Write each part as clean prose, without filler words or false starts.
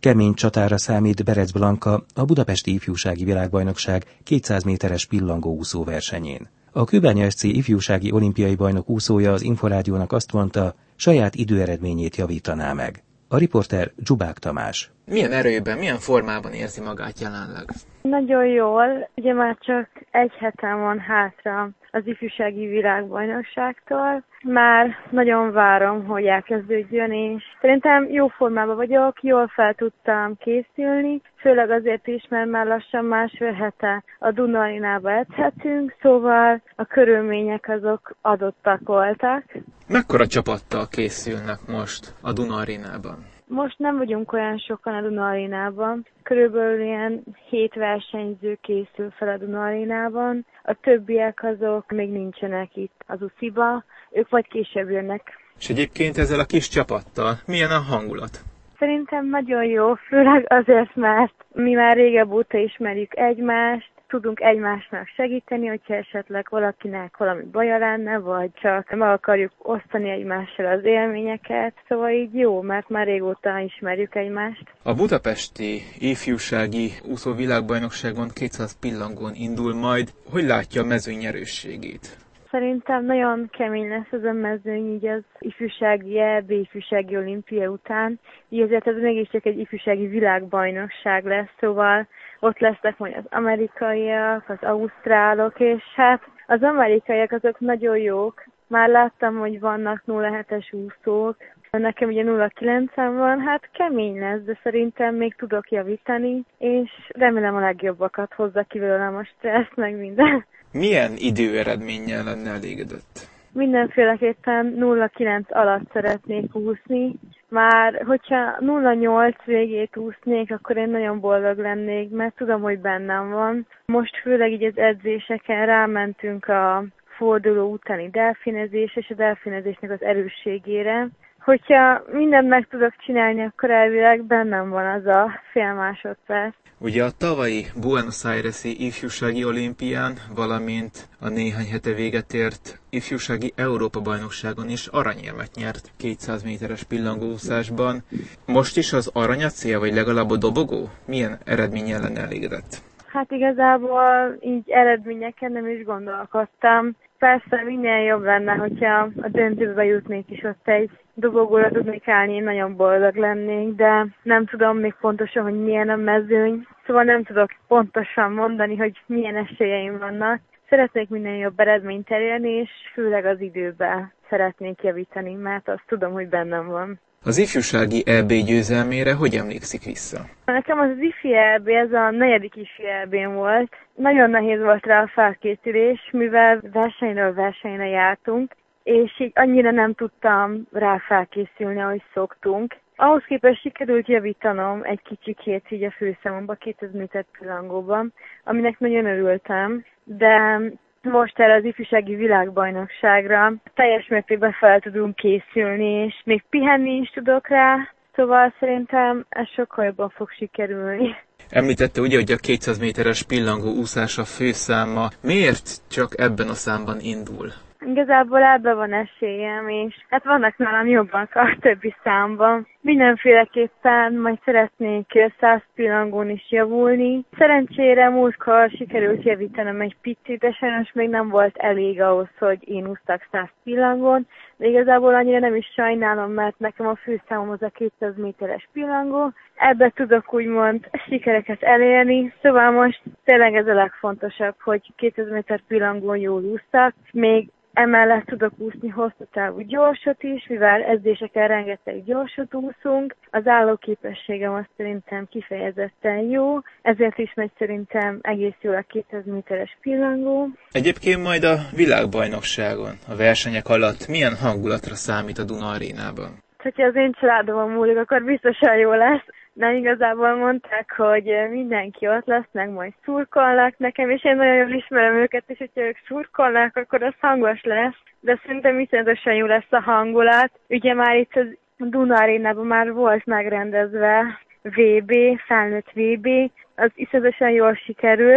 Kemény csatára számít Berec Blanka a budapesti ifjúsági világbajnokság 200 méteres pillangóúszó versenyén. A Kőbánya SC ifjúsági olimpiai bajnok úszója az Inforádiónak azt mondta, saját időeredményét javítaná meg. A riporter Dzsubák Tamás. Milyen erőben, milyen formában érzi magát jelenleg? Nagyon jól, ugye már csak egy hetem van hátra az ifjúsági világbajnokságtól. Már nagyon várom, hogy elkezdődjön, és szerintem jó formában vagyok, jól fel tudtam készülni, főleg azért is, mert már lassan másfél hete a Duna Arénába edzhetünk, szóval a körülmények azok adottak voltak. Mekkora csapattal készülnek most a Duna Arénában? Most nem vagyunk olyan sokan a Duna Arénában. Körülbelül ilyen 7 versenyző készül fel a Duna Arénában. A többiek azok még nincsenek itt az UCI-ba, ők majd később jönnek. És egyébként ezzel a kis csapattal milyen a hangulat? Szerintem nagyon jó, főleg azért, mert mi már régebb óta ismerjük egymást, tudunk egymásnak segíteni, hogyha esetleg valakinek valami baja lenne, vagy csak meg akarjuk osztani egymással az élményeket. Szóval így jó, mert már régóta ismerjük egymást. A budapesti ifjúsági úszó világbajnokságon 200 pillangón indul majd. Hogy látja a mezőny erősségét? Szerintem nagyon kemény lesz ez a mezőny így az ifjúsági EB, ifjúsági olimpia után. Így azért ez mégiscsak egy ifjúsági világbajnokság lesz, szóval ott lesznek majd az amerikaiak, az ausztrálok, és hát az amerikaiak azok nagyon jók. Már láttam, hogy vannak 07-es úszók, nekem ugye 09-en van, hát kemény lesz, de szerintem még tudok javítani, és remélem a legjobbakat hozza ki belőlem a stressz, meg minden. Milyen időeredménnyel lenne elégedett? Mindenféleképpen 0,9 alatt szeretnék úszni. Már, hogyha 0,8 végét úsznék, akkor én nagyon boldog lennék, mert tudom, hogy bennem van. Most főleg így az edzéseken rámentünk a forduló utáni delfinezés és a delfinezésnek az erősségére. Hogyha mindent meg tudok csinálni, akkor elvileg bennem van az a fél másodperc. Ugye a tavalyi Buenos Aires-i ifjúsági olimpián, valamint a néhány hete véget ért ifjúsági Európa-bajnokságon is aranyérmet nyert 200 méteres pillangóúszásban. Most is az arany a cél, vagy legalább a dobogó? Milyen eredménnyel lenne elégedett? Hát igazából így eredményeken nem is gondolkodtam. Persze minél jobb lenne, hogyha a döntőbe jutnék is ott egy dobogóra tudnék állni, én nagyon boldog lennék, de nem tudom még pontosan, hogy milyen a mezőny. Szóval nem tudok pontosan mondani, hogy milyen esélyeim vannak. Szeretnék minél jobb eredményt elérni, és főleg az időben szeretnék javítani, mert azt tudom, hogy bennem van. Az ifjúsági EB győzelmére hogy emlékszik vissza? Nekem az ifi EB, ez a 4. ifi EB-n volt. Nagyon nehéz volt rá a felkészülés, mivel versenyről versenyre jártunk, és így annyira nem tudtam rá felkészülni, ahogy szoktunk. Ahhoz képest sikerült javítanom egy kicsikét így a főszámomba, 200 méter pillangóban, aminek nagyon örültem, de most erre az ifjúsági világbajnokságra teljes mértékben fel tudunk készülni, és még pihenni is tudok rá, szóval szerintem ez sokkal jobban fog sikerülni. Említette ugye, hogy a 200 méteres pillangó úszás a főszáma. Miért csak ebben a számban indul? Igazából ebben van esélyem, és hát vannak nálam jobbak a többi számban. Mindenféleképpen majd szeretnék 100 pillangón is javulni. Szerencsére múltkor sikerült javítanom egy picit, de sajnos még nem volt elég ahhoz, hogy én úsztak 100 pillangón. De igazából annyira nem is sajnálom, mert nekem a főszámom az a 200 méteres pillangó. Ebbe tudok úgymond sikereket elérni, szóval most tényleg ez a legfontosabb, hogy 200 méter pillangón jól úsztak. Még emellett tudok úszni hosszú távú gyorsot is, mivel edzéseken rengeteg gyorsot úszunk. Az állóképességem azt szerintem kifejezetten jó, ezért is megy szerintem egész jól a 200 méteres pillangó. Egyébként majd a világbajnokságon, a versenyek alatt milyen hangulatra számít a Duna Arénában? Ha az én családomon múlik, akkor biztosan jó lesz. De igazából mondták, hogy mindenki ott lesz, meg majd szurkolnak nekem, és én nagyon jól ismerem őket, és hogyha ők szurkolnak, akkor az hangos lesz. De szerintem iszonyatosan jó lesz a hangulat. Ugye már itt az Duna Arénában már volt megrendezve VB, felnőtt VB, az iszonyatosan jól sikerült.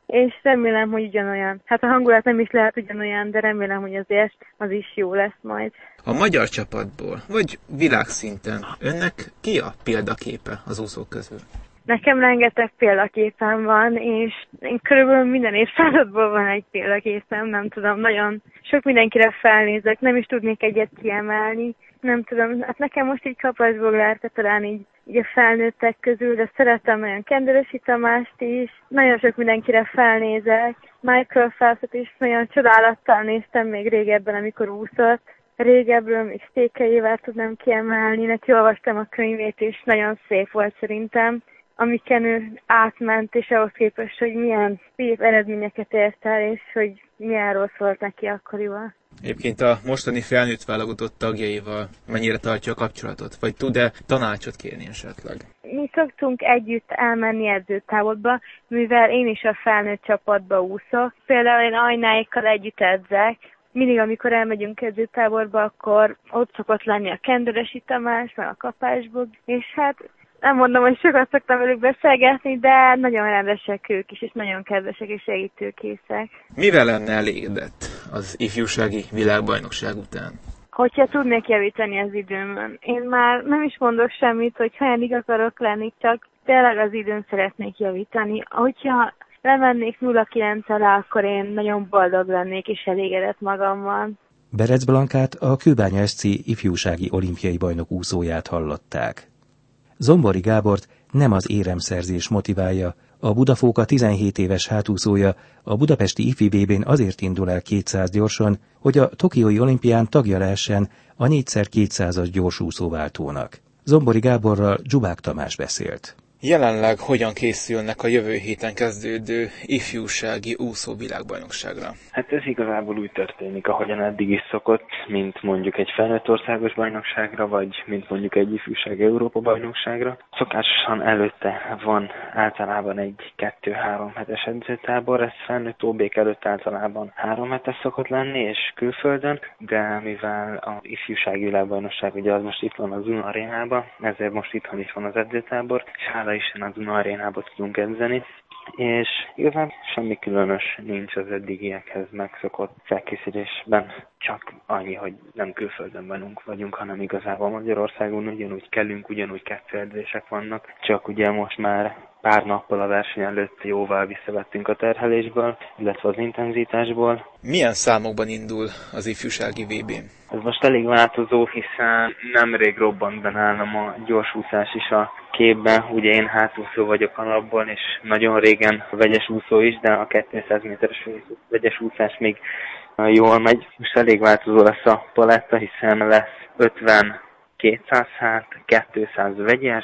és remélem, hogy ugyanolyan. Hát a hangulat nem is lehet ugyanolyan, de remélem, hogy azért az is jó lesz majd. A magyar csapatból, vagy világszinten önnek ki a példaképe az úszók közül? Nekem rengeteg példaképem van, és én körülbelül minden évszázadból van egy példaképem, nem tudom, nagyon sok mindenkire felnézek, nem is tudnék egyet kiemelni, nem tudom, hát nekem most így kapásból lehetett talán így a felnőttek közül, de szeretem nagyon Kenderesi Tamást is, nagyon sok mindenkire felnézek, Michael Phelpset is nagyon csodálattal néztem még régebben, amikor úszott. Régebbről még Székelyével tudnám kiemelni, neki olvastam a könyvét, és nagyon szép volt szerintem, amiken ő átment, és ahhoz képest, hogy milyen szép eredményeket ért el, és hogy milyen rossz volt neki akkoriban. Egyébként a mostani felnőtt válogatott tagjaival mennyire tartja a kapcsolatot? Vagy tud-e tanácsot kérni esetleg? Mi szoktunk együtt elmenni edzőtáborba, mivel én is a felnőtt csapatba úszok. Például én Ajnáikkal együtt edzek. Mindig, amikor elmegyünk edzőtáborba, akkor ott szokott lenni a Kenderesi Tamás, meg a Kapásbog, és hát nem mondom, hogy sokat szoktam velük beszélgetni, de nagyon rendesek ők is, és nagyon kedvesek és segítőkészek. Mivel lenne elégedett az ifjúsági világbajnokság után? Hogyha tudnék javítani az időmön. Én már nem is mondok semmit, hogy hajanig akarok lenni, csak tényleg az időn szeretnék javítani. Hogyha lemennék 0-9 alá, akkor én nagyon boldog lennék és elégedett magammal. Berec Blankát, a Kőbánya SC ifjúsági olimpiai bajnok úszóját hallották. Zombori Gábort nem az éremszerzés motiválja, a Budafóka 17 éves hátúszója a budapesti ifi VB-n azért indul el 200 gyorsan, hogy a tokiói olimpián tagja lehessen a 4x200-as gyorsúszóváltónak. Zombori Gáborral Dzsubák Tamás beszélt. Jelenleg hogyan készülnek a jövő héten kezdődő ifjúsági úszóvilágbajnokságra? Hát ez igazából úgy történik, ahogyan eddig is szokott, mint mondjuk egy felnőtt országos bajnokságra, vagy mint mondjuk egy ifjúsági Európa bajnokságra. Szokásosan előtte van általában egy 2-3 hetes edzőtábor, ez felnőtt OB-k előtt általában 3 hetes szokott lenni, és külföldön, de mivel az ifjúsági világbajnokság ugye az most itt van az Duna Arénában, ezért most itthon is van az edzőtábor, és hála Isten a Duna Arénába tudunk edzeni, és igazán semmi különös nincs az eddigiekhez megszokott felkészülésben, csak annyi, hogy nem külföldön vagyunk, hanem igazából Magyarországon ugyanúgy kellünk, ugyanúgy 2 edzések vannak, csak ugye most már pár nappal a verseny előtt jóval visszavettünk a terhelésből, illetve az intenzitásból. Milyen számokban indul az ifjúsági VB-n? Ez most elég változó, hiszen nemrég robbant be nálam a gyorsúszás is a képben. Ugye én hátúszó vagyok alapból, és nagyon régen vegyes úszó is, de a 200 méteres vegyes úszás még jól megy. Most elég változó lesz a paletta, hiszen lesz 50 200 hát, 200 vegyes,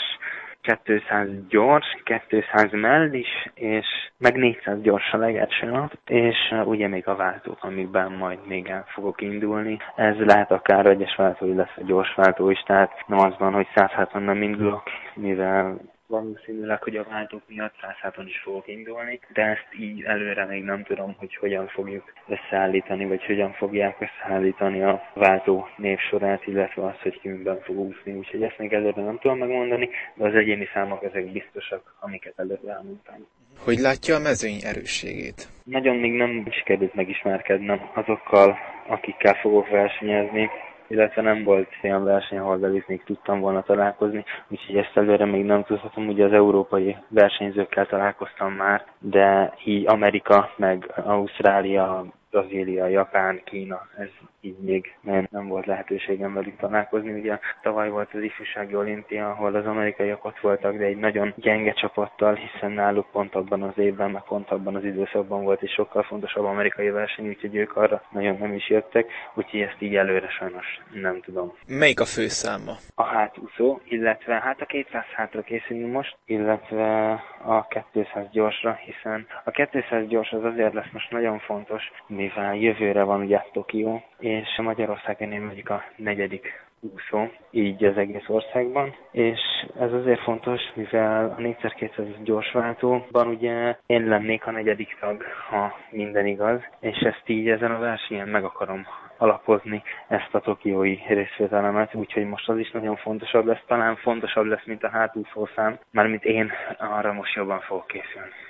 200 gyors, 200 mellis, és meg 400 gyors a legelső nap, és ugye még a váltók, amikben majd még el fogok indulni. Ez lehet akár vegyes váltó, illetve gyors váltó is, tehát nem az van, hogy 160 nem indulok, mivel valószínűleg, hogy a váltók miatt 160 is fogok indulni, de ezt így előre még nem tudom, hogy hogyan fogjuk összeállítani, vagy hogyan fogják összeállítani a váltó névsorát, illetve azt, hogy ki miben fog úszni. Úgyhogy ezt még előre nem tudom megmondani, de az egyéni számok ezek biztosak, amiket előre elmondtam. Hogy látja a mezőny erősségét? Nagyon még nem sikerült megismerkednem azokkal, akikkel fogok versenyezni, illetve nem volt olyan verseny, ahol velük még tudtam volna találkozni, úgyhogy ezt előre még nem tudhatom. Ugye az európai versenyzőkkel találkoztam már, de így Amerika, meg Ausztrália, Brazília, Japán, Kína, ez így még nem volt lehetőségem velük találkozni. Ugye tavaly volt az ifjúsági olimpia, ahol az amerikaiak ott voltak, de egy nagyon gyenge csapattal, hiszen náluk pont abban az évben, meg pont abban az időszakban volt egy sokkal fontosabb amerikai verseny, úgyhogy ők arra nagyon nem is jöttek, úgyhogy ezt így előre sajnos nem tudom. Melyik a főszáma? A hátúszó, illetve hát a 200 hátra készülünk most, illetve a 200 gyorsra, hiszen a 200 gyors az azért lesz most nagyon fontos, mivel jövőre van ugye Tokió, és Magyarországon én vagyok a 4. úszó, így az egész országban, és ez azért fontos, mivel a 4x200 gyorsváltóban ugye én lennék a 4. tag, ha minden igaz, és ezt így ezen a versenyen meg akarom alapozni, ezt a tokiói részvételemet, úgyhogy most az is nagyon fontosabb lesz, talán fontosabb lesz, mint a hátúszószám, mármint én arra most jobban fogok készülni.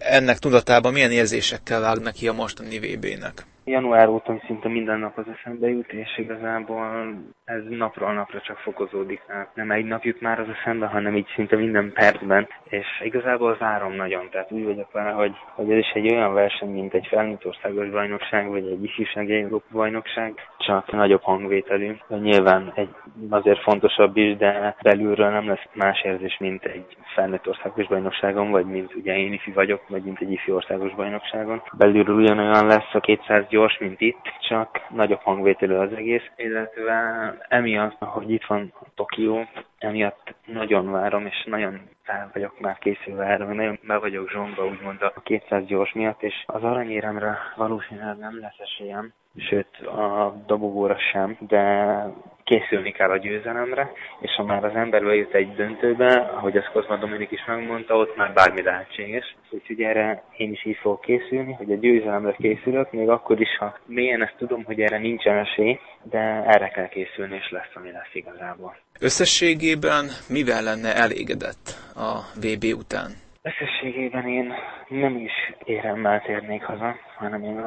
ennek tudatában milyen érzésekkel vág neki a mostani VB-nek? Január óta szinte minden nap az eszembe jut, és igazából ez napról napra csak fokozódik. Nem egy nap jut már az eszembe, hanem így szinte minden percben, és igazából várom nagyon. Tehát úgy vagyok vele, hogy ez is egy olyan verseny, mint egy felnőtt országos bajnokság, vagy egy ifjúsági Európa bajnokság, csak nagyobb hangvételű. Nyilván azért fontosabb is, de belülről nem lesz más érzés, mint egy felnőtt országos bajnokságon, vagy mint ugye én ifi vagyok, vagy mint egy ifi országos bajnokságon. Belülről ugyanolyan lesz a 200 gyors, mint itt, csak nagyobb hangvételű az egész, illetve emiatt, hogy itt van Tokió, emiatt nagyon várom, és nagyon fel vagyok már készülve erre, nagyon be vagyok zsongva, úgymond a 200 gyors miatt, és az aranyéremre valószínűleg nem lesz esélyem, sőt a dobogóra sem, de készülni kell a győzelemre, és ha már az ember bejut egy döntőbe, ahogy azt Kozma Dominik is megmondta, ott már bármi lehetséges. Úgyhogy erre én is így fogok készülni, hogy a győzelemre készülök, még akkor is, ha mélyen ezt tudom, hogy erre nincsen esély, de erre kell készülni, és lesz, ami lesz igazából. Összességében mivel lenne elégedett a VB után? Összességében én nem is éremmel térnék haza, hanem én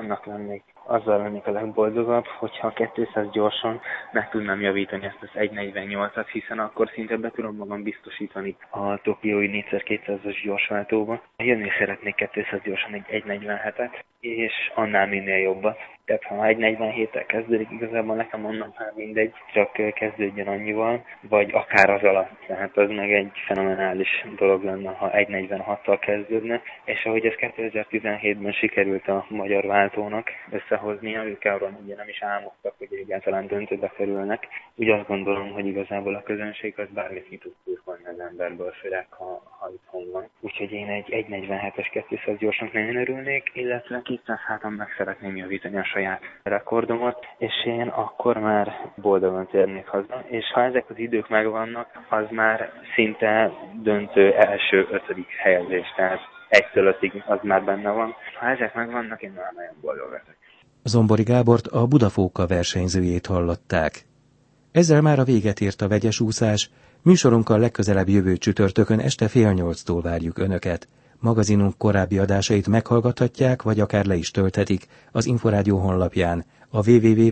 azzal lennék a legboldogabb, hogyha 200 gyorsan meg tudnám javítani ezt az 1.48-at, hiszen akkor szinte be tudom magam biztosítani a tokiói 4x200-as gyorsváltóba. Jönni szeretnék 200 gyorsan egy 1.47-et, és annál minél jobbat. Tehát ha 1.47-tel kezdődik, igazából nekem onnan már mindegy, csak kezdődjön annyival, vagy akár az alatt. Tehát az meg egy fenomenális dolog lenne, ha 1.46-tal kezdődne, és ahogy ez 2017-ben sikerült a magyar váltónak összehoznia, ők arról ugye nem is álmodtak, hogy egyáltalán döntőbe kerülnek. Úgy azt gondolom, hogy igazából a közönség az bármit ki tud kurkolni az emberből, főleg ha itthon van. Úgyhogy én egy 1.47-es 200 gyorsnak nagyon örülnék, illetve 200 háton meg szeretném javítani a saját rekordomat, és én akkor már boldogan térnék haza. És ha ezek az idők megvannak, az már szinte döntő első 5. helyezés, tehát 1-től 5-ig az már benne van. Ha ezek megvannak, én már nagyon boldog leszek. Zombori Gábort, a Budafóka versenyzőjét hallották. Ezzel már a véget ért a vegyes úszás. Műsorunkkal legközelebb jövő csütörtökön este 7:30-tól várjuk Önöket. Magazinunk korábbi adásait meghallgathatják, vagy akár le is tölthetik az Inforádió honlapján, a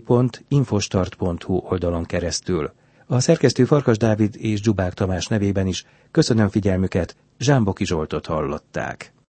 www.infostart.hu oldalon keresztül. A szerkesztő Farkas Dávid és Dzsubák Tamás nevében is köszönöm figyelmüket, Zsámboki Zsoltot hallották.